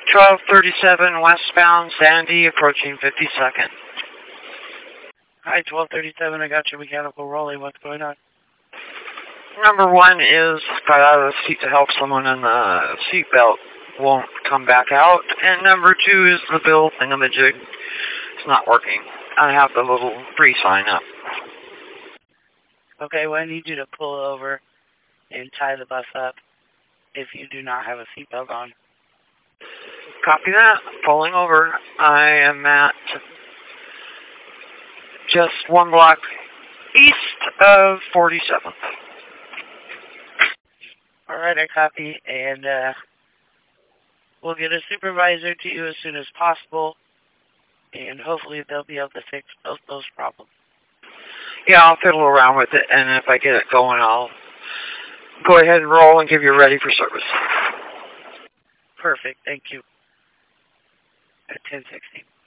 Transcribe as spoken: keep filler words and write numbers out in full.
twelve thirty-seven westbound Sandy approaching fifty-second. Hi, twelve thirty-seven, I got your mechanical rolling. What's going on? Number one is got out of the seat to help someone and the seatbelt won't come back out. And number two is the bill thingamajig. It's not working. I have the little free sign up. Okay, well, I need you to pull over and tie the bus up if you do not have a seatbelt on. Copy that. Pulling over. I am at just one block east of forty-seventh. All right, I copy, and uh, we'll get a supervisor to you as soon as possible, and hopefully they'll be able to fix both those problems. Yeah, I'll fiddle around with it, and if I get it going, I'll go ahead and roll and give you ready for service. Perfect, thank you. At ten sixty.